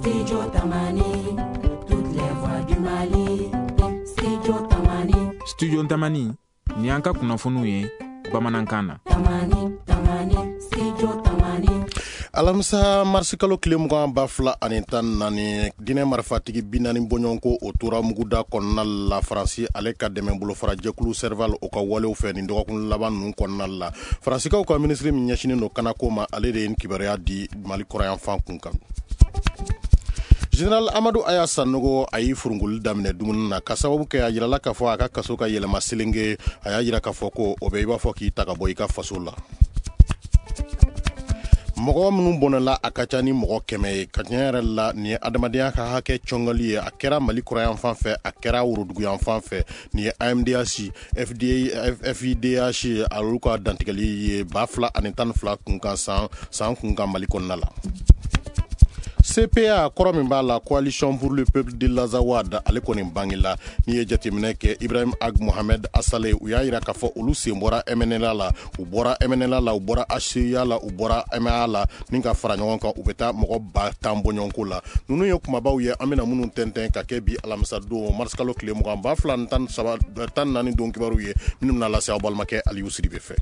Studio Tamani, toutes les voix du Mali. Studio Tamani. Studio Tamani, ni an ka kunnafoniw ye bamanankan na. Tamani, Tamani, Studio Tamani. Alamisa marsikalo kile mugan ba fila ani tan naani dinɛ marifatigi binani bɔɲɔgɔnko o tora muguda kɔnɔna la faransi ale ka dɛmɛ bolo fara jɛkulu serval o ka walew fɛ nin dɔgɔkun laban ninnu kɔnɔna la faransikaw ka minisiri min ɲɛsinin don kanako ma ale de ye kibaruya di mali kɔrɔyanfan kun kan. General Amadou Aya Sanogo a y'i furunguli daminɛ dumuni na ka sababu kɛ a yirala k'a fɔ a ka kaso ka yɛlɛma selenge a y'a yira k'a fɔ ko o bɛ i b'a fɔ k'i ta ka bɔ i ka faso la. Mɔgɔ minnu bɔnɛla a ka ca ni mɔgɔ 100 ye ka tiɲɛ yɛrɛ la nin ye adamadenya ka hakɛ cɔngɔli ye a kɛra Mali kɔrɔyanfan fɛ a kɛra woroduguyanfan fɛ nin ye AMDH FIDH olu ka dantigɛli ye 2012 kunkan san kunkan Mali kɔnɔna la. CPA kɔrɔ min b'a la Coalition pour le peuple de l'Azawad ale kɔni bangila ni ye jateminɛ kɛ Ibrahim Ag Mohamed Asale u y'a yira k'a fɔ olu sen bɔra MNLA la u bɔra MNLA la u bɔra HCA la u bɔra MA la ni ka fara ɲɔgɔn kan u bɛ taa mɔgɔ 10 bɔ ɲɔgɔn ko la ninnu ye kumabaw ye an bɛna minnu tɛntɛn ka kɛ bi alamisa don marsikalo tile 2014 don kibaru ye minnu bɛna lase aw balimakɛ Aliyu Sidibe fɛ.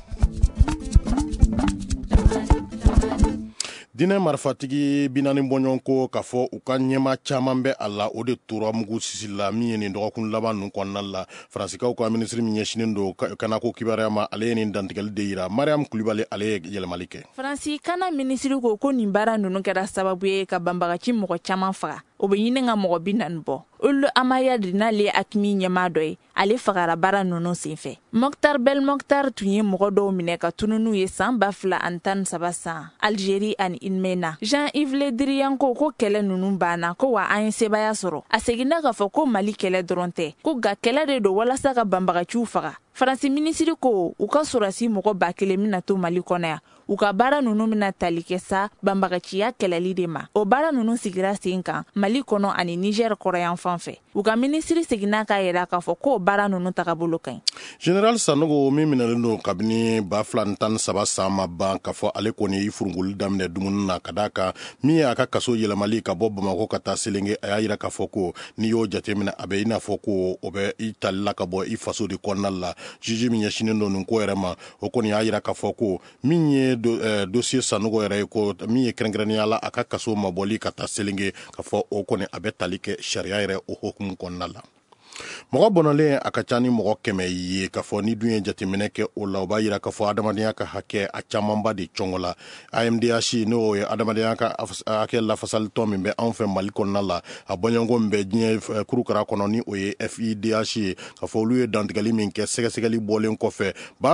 Dinɛ marifatigi binani bɔɲɔgɔnko k'a fɔ u ka ɲɛma caman bɛ a la o de tora mugu sisi la min ye nin dɔgɔkun laban ninnu kɔnɔna la faransikaw ka minisiri min ɲɛsinin don kanako kibaruya ma ale ye nin dantigɛli de yira Mariam Kulibali ale ye yɛlɛmali kɛ. Faransi kana minisiri ko nin baara ninnu kɛra sababu ye ka banbagaci mɔgɔ caman faga o bɛ ɲini ka mɔgɔ 40 bɔ. Olu Amayadi n'ale Akimi ɲɛmaa dɔ ye ale fagara baara ninnu senfɛ. Mokhtar Belmokhtar tun ye mɔgɔ dɔw minɛ ka tununu ye san 2013 san Algérie ani Inmena. Jean-Yves Le Drian ko kɛlɛ ninnu banna ko wa an ye sebaya sɔrɔ. A seginna k'a fɔ ko Mali kɛlɛ dɔrɔn tɛ ko ga kɛlɛ de don walasa ka banbagaciw faga. Faransi minisiri ko u ka sɔrɔsi mɔgɔ 1000 mina to Mali kɔnɔ yan. U ka baara ninnu mina tali kɛ sa banbagaciya kɛlɛli de ma. O baara ninnu sigira sen kan Mali kɔnɔ ani Niger kɔrɔyanfan fɛ. U ka minisiri seginna k'a yira k'a fɔ ko baara ninnu tagabolo ka ɲi. General Sanogo min minɛlen don kabini 2013 san ma ban k'a fɔ ale kɔni y'i furunguli daminɛ dumuni na ka d'a kan min ye a ka kaso yɛlɛmali ka bɔ Bamako ka taa Selenge a y'a yira k'a fɔ ko n'i y'o jateminɛ a bɛ i n'a fɔ ko o bɛ i talila ka bɔ i faso de kɔnɔna la juge min ɲɛsinen don nin ko yɛrɛ ma o kɔni y'a yira k'a fɔ ko min ye dossier Sanogo yɛrɛ ye ko min ye kɛrɛnkɛrɛnnenya la a ka kaso mabɔli ka taa Selenge k'a fɔ o kɔni a bɛ tali kɛ sariya yɛrɛ o hukumu kɔnɔna la. Mɔgɔ bɔnɔlen a ka ca ni mɔgɔ 100 ye k'a fɔ ni dun ye jateminɛ kɛ o la o b'a yira k'a fɔ adamadenya ka hakɛ a camanba de cɔngɔ la AMDH n'o ye adamadenya ka hakɛ lafasalitɔ min bɛ anw fɛ Mali kɔnɔna la a bɔɲɔgɔnko min bɛ diɲɛ kurukara kɔnɔ ni o ye FIDH ye k'a fɔ olu ye dantigɛli min kɛ sɛgɛsɛgɛli bɔlen kɔfɛ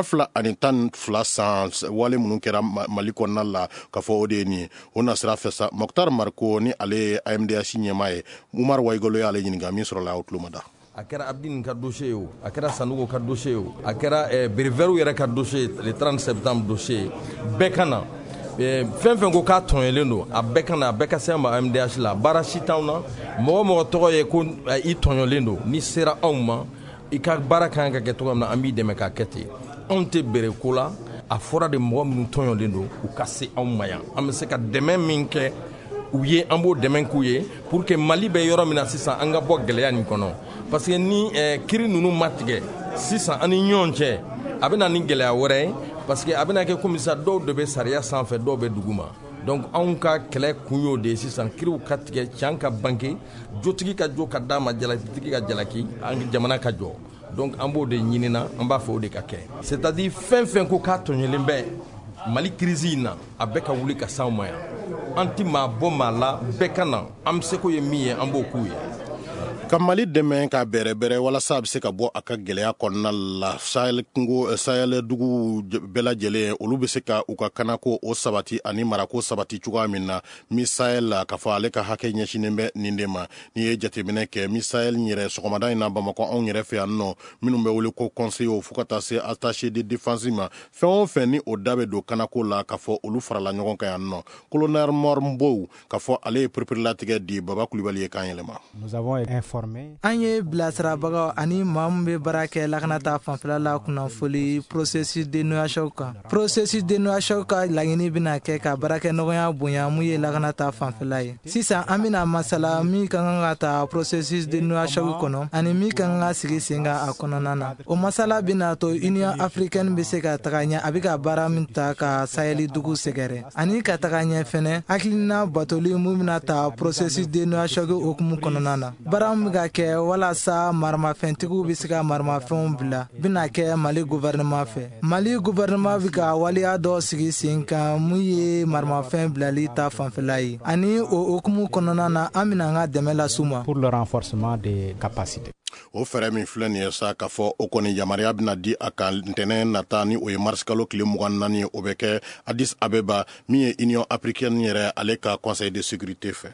2012 san wale minnu kɛra Mali kɔnɔna la k'a fɔ o de ye nin ye o nasira fɛ sa Mokhtar Marko ni ale ye AMDH ɲɛmaa ye Umar Waigolo y'ale ɲininka min sɔrɔla o tulomada. A kɛra Abdin ka dossier o a kɛra Sanogo ka dossier o a kɛra Berveru yɛrɛ ka dossier le 30 septembre dossier bɛɛ ka na fɛn fɛn ko k'a tɔɲɔlen don a bɛɛ ka na a bɛɛ ka se ma MDH la baara si t'anw na mɔgɔ tɔgɔ ye ko i tɔɲɔlen don ni sera anw ma i ka baara kan ka kɛ tɔgɔ min na an b'i dɛmɛ k'a kɛ ten anw tɛ bere ko la a fɔra de mɔgɔ minnu tɔɲɔlen don u ka se anw ma yan an bɛ se ka dɛmɛ min kɛ u ye an b'o dɛmɛ k'u ye pour que Mali bɛ yɔrɔ min na sisan an ka bɔ gɛlɛya nin kɔnɔ parce que ni kiri ninnu ma tigɛ sisan ani ɲɔgɔn cɛ a bɛ na ni gɛlɛya wɛrɛ ye parce que a bɛ na kɛ komi sisan dɔw de bɛ sariya sanfɛ dɔw bɛ dugu ma donc anw ka kɛlɛ kun y'o de ye sisan kiriw ka tigɛ can ka banke jotigi ka jo ka d'a ma jalakitigi ka jalaki an jamana ka jɔ donc an b'o de ɲinina an b'a fɛ o de ka kɛ c'est à dire fɛn fɛn ko k'a tɔɲɔlen bɛ Mali crise in na a bɛɛ ka wuli ka s'anw ma yan an ti maa bɔ maa la bɛɛ ka na an bɛ se ko ye min ye an b'o k'u ye. Ka Mali dɛmɛ ka bɛrɛbɛrɛ walasa a bɛ se ka bɔ a ka gɛlɛya kɔnɔna la Sahel dugu bɛɛ lajɛlen olu bɛ se ka u ka kanako o sabati ani marako sabati cogoya min na mi Sahel la k'a fɔ ale ka hakɛ ɲɛsinen bɛ nin de ma n'i ye jateminɛ kɛ mi Sahel yɛrɛ sɔgɔmada in na Bamakɔ anw yɛrɛ fɛ yan nɔ minnu bɛ wele ko conseiller fo ka taa se attaché de défense ma fɛn o fɛn ni o da bɛ don kanako la k'a fɔ olu farala ɲɔgɔn kan yan nɔ colonel Mor Mbow k'a fɔ ale ye perepere latigɛ di Baba Kulibali ye kan yɛlɛma. Nous avons informer. Anye bilasirabaga ani mambe barake lakanata fanfela la kunnafoli processus de noyation kan. Processus de noyation kan lagini bina kɛ ka barake nɔgɔya bonya mu ye lakanata fanfela ye. Sisan an bɛna masala min kan ka ta processus de noyation kɔnɔ ani min kan ka sigi senga a kɔnɔna na. O masala bina to Union africaine bɛ se ka taga ɲɛ a bɛ ka baara min ta ka Saheli dugu sɛgɛrɛ ani ka taga ɲɛ fɛnɛ hakilina batoli mu bɛna ta processus de noyation okumu kɔnɔna na. Baara min ka kɛ walasa maramafɛntigiw bɛ se ka maramafɛnw bila bɛna kɛ Mali gouvernement fɛ. Mali gouvernement bɛ ka waliya dɔ sigi sen kan mun ye maramafɛn bilali ta fanfɛla ye ani o okumu kɔnɔna na an bɛna an ka dɛmɛ las'u ma pour le renforcement des capacités. O fɛrɛ min filɛ nin ye sa k'a fɔ o kɔni yamaruya bɛna di a kan ntɛnɛn nata ni o ye mars kalo tile 24 ye o bɛ kɛ Addis Abeba min ye Union africaine yɛrɛ ale ka conseil de sécurité fɛ.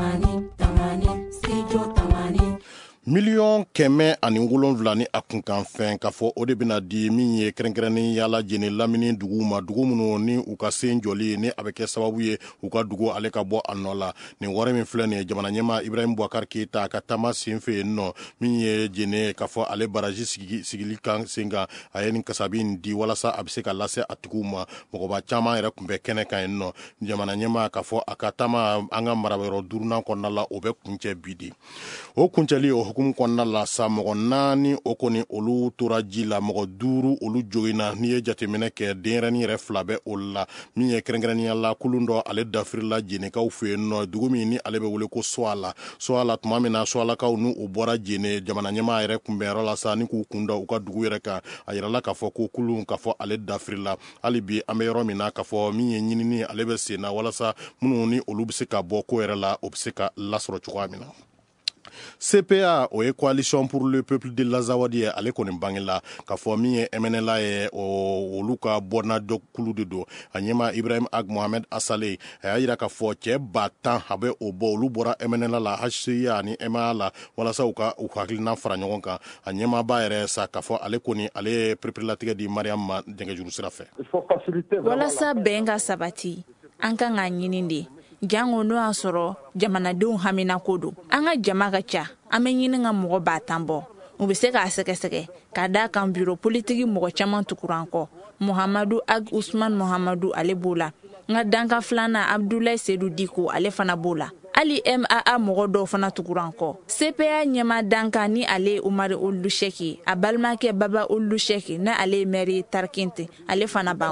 Million kɛmɛ ani 7 ni a kunkan fɛn k'a fɔ o de bɛna di min ye kɛrɛnkɛrɛnnen yala jeni lamini dugu ma dugu minnu ni u ka sen jɔli ni a bɛ kɛ sababu ye u ka dugu ale ka bɔ a nɔ la. Nin wari min filɛ nin ye jamana ɲɛma Ibrahim Boubacar Keita a ka taama sen fɛ yen nɔ min ye jeni k'a fɔ ale baraji sigili kan sen kan a ye nin kasabi in di walasa a bɛ se ka lase a tigiw ma mɔgɔba caman yɛrɛ tun bɛ kɛnɛ kan yen nɔ jamana ɲɛma k'a fɔ a ka taama an ka marayɔrɔ duurunan kɔnɔna la o bɛ kuncɛ bi di. O kuncɛli o hukumu kɔnɔna la sa mɔgɔ 4 o kɔni olu tora ji la mɔgɔ 5 olu joginna n'i ye jateminɛ kɛ denyɛrɛni yɛrɛ 2 bɛ o la min ye kɛrɛnkɛrɛnnenya la kulun dɔ ale dafirila jenekaw fɛ yen nɔ dugu min ni ale bɛ wele ko Soala tuma min na Soalakaw n'u o bɔra jene jamana ɲɛmaa yɛrɛ kunbɛnyɔrɔ la sa ni k'u kunda u ka dugu yɛrɛ kan a yirala k'a fɔ ko kulun k'a fɔ ale dafirila hali bi an bɛ yɔrɔ min na k'a fɔ min ye ɲinini ale bɛ sen na walasa minnu ni olu bɛ se ka bɔ ko yɛrɛ la o bɛ se ka lasɔrɔ cogoya min na. CPA o ye coalition pour le peuple de l'Azawadi ye ale kɔni bangela k'a fɔ min ye MNLA ye olu ka bɔna dɔ kulu de don a ɲɛma Ibrahim Ag Mohamed Asale a y'a yira k'a fɔ cɛ 10,000 a bɛ o bɔ olu bɔra MNLA la HCA ani MA la walasa u hakilina fara ɲɔgɔn kan a ɲɛma ba yɛrɛ sa k'a fɔ ale kɔni ale ye perepere di Mariam ma dɛngɛjuru sira fɛ walasa bɛn ka sabati an kan ka ɲini de jango no y'a sɔrɔ jamanadenw hamina ko don an ka jama ka ca an bɛ ɲini ka mɔgɔ 10,000 bɔ u bɛ se k'a sɛgɛsɛgɛ k'a da kan bureau politique mɔgɔ caman tukuran kɔ Muhammadu Ag Usman Muhammadu ale b'o la nka danka filanan Abdoulaye Seydou Diko ale fana b'o la ali MAA mɔgɔ dɔw fana tukuran kɔ CPA ɲɛma danka ni ale Umar Olu Sheki a balimakɛ Baba Olu Sheki na ale maire Tarkinte ale fana ban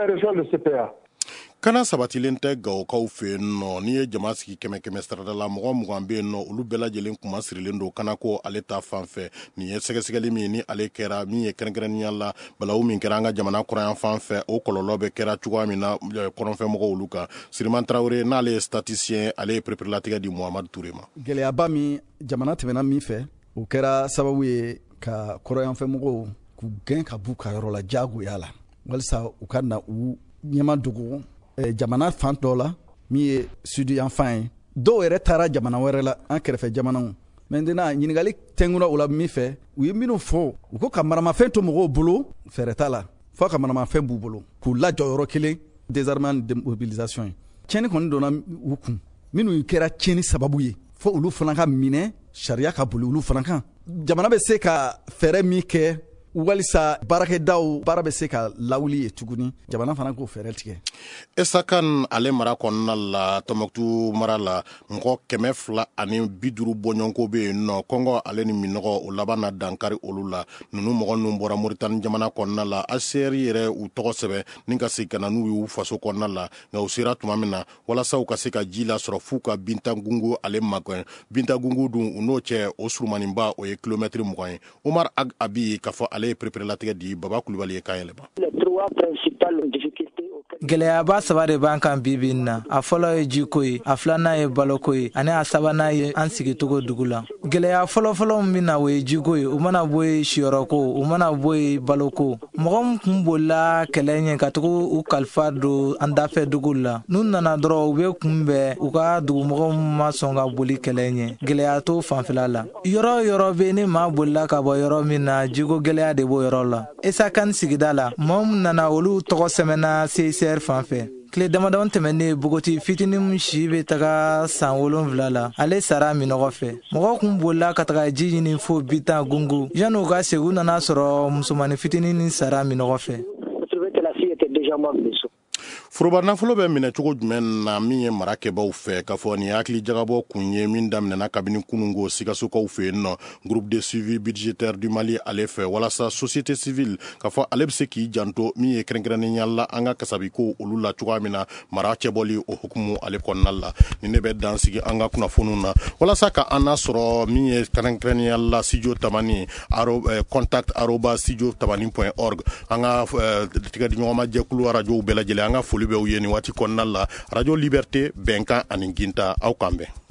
kana sabatilen tɛ Gawokaw fɛ yen nɔ n'i ye jama sigi 100 sarada la mɔgɔ 20 bɛ yen nɔ olu bɛɛ lajɛlen kuma sirilen don kana ko ale ta fan fɛ nin ye sɛgɛsɛgɛli min ni ale kɛra min ye kɛrɛnkɛrɛnnenya la balawu min kɛra an ka jamana kɔrɔyan fan fɛ o kɔlɔlɔ bɛ kɛra cogoya min na kɔrɔnfɛ mɔgɔw olu kan Siriman Traoré n'ale ye statisticien ale ye perepere di Muhamadu Touré ma gɛlɛyaba min jamana tɛmɛna min fɛ o kɛra sababu ye ka kɔrɔyanfɛ mɔgɔw k'u gɛn ka b'u ka yɔrɔ la jagoya la walasa u ka na u ɲɛma dogo jamana fan dɔ la min ye sud yan fan ye dɔw yɛrɛ taara jamana wɛrɛ la an kɛrɛfɛ jamanaw maintenant ɲininkali tɛnguna o la min fɛ u ye minnu fɔ u ko ka maramafɛn to mɔgɔw bolo fɛrɛ t'a la fɔ ka maramafɛn b'u bolo k'u lajɔ yɔrɔ kelen désarmement démobilisation ye tiɲɛni kɔni donna u kun minnu kɛra tiɲɛni sababu ye fɔ olu fana ka minɛ sariya ka boli olu fana kan jamana bɛ se ka fɛrɛ min kɛ walisa baarakɛdaw baara bɛ se ka lawuli ye tuguni jamana fana k'o fɛrɛ tigɛ Esakan ale mara kɔnɔna la Tɔnbukutu mara la mɔgɔ 250 bɔɲɔgɔnko bɛ yen nɔ Kɔngɔ ale ni minɔgɔ o laban na dankari olu la ninnu mɔgɔ ninnu bɔra Moritani jamana kɔnɔna la ACR yɛrɛ u tɔgɔ sɛbɛn ni ka se ka na n'u y'u faso kɔnɔna la nka u sera tuma min na walasa u ka se ka ji la sɔrɔ f'u ka Bintagungu ale magɛn Bintagungu dun u n'o cɛ o surumaninba o ye kilomɛtiri 20 ye Omar Ag Abi k'a fɔ ale ye perepere latigɛ di Baba Kulibali ye k'a yɛlɛma gɛlɛyaba 3 de b'an kan bibi na a fɔlɔ ye jiko ye a filanan ye baloko ye ani a sabanan ye an sigicogo dugu la gɛlɛya fɔlɔfɔlɔ min na o ye jiko ye u mana bɔ ye siyɔrɔko u mana bɔ ye baloko mɔgɔ min kun bolila kɛlɛ ɲɛ ka tugu u kalifa don an dafɛ dugu la n'u nana dɔrɔn u bɛ kunbɛn u ka dugumɔgɔw ma sɔn ka boli kɛlɛ ɲɛ gɛlɛya to fanfɛla la yɔrɔ bɛ ni maa bolila ka bɔ yɔrɔ min na jiko gɛlɛya de b'o yɔrɔ la Esakan sigida la mɔgɔ min nana olu tɔgɔ sɛbɛnna CICR fan fɛ tile damadama tɛmɛnen bogoti fitinin min si bɛ taga san 7 la ale sara minɔgɔ fɛ mɔgɔ kun bolila ka taga ji ɲini fo bitan gungu yan'u ka segu nana sɔrɔ musomani fitinin ni sara minɔgɔ fɛ. Foroba nafolo bɛ minɛ cogo jumɛn na min ye mara kɛbaw fɛ k'a fɔ nin hakili jagabɔ kun ye min daminɛna kabini kunungo Sikasokaw fɛ yen nɔ groupe de suivi budgétaire du Mali ale fɛ walasa société civile k'a fɔ ale bɛ se k'i janto min ye kɛrɛnkɛrɛnnenya la an ka kasabiko olu la cogoya min na mara cɛbɔli o hukumu ale kɔnɔna la nin ne bɛ dansigi an ka kunnafoniw na walasa ka an sɔrɔ min ye kɛrɛnkɛrɛnnenya la studio tamani contact@studiotamani.org an ka tigɛdiɲɔgɔnma jɛkulu radio bɛɛ lajɛlen an ka foli bɛ u ye nin waati kɔnɔna la radio liberté bɛnkan ani ginta aw kan bɛn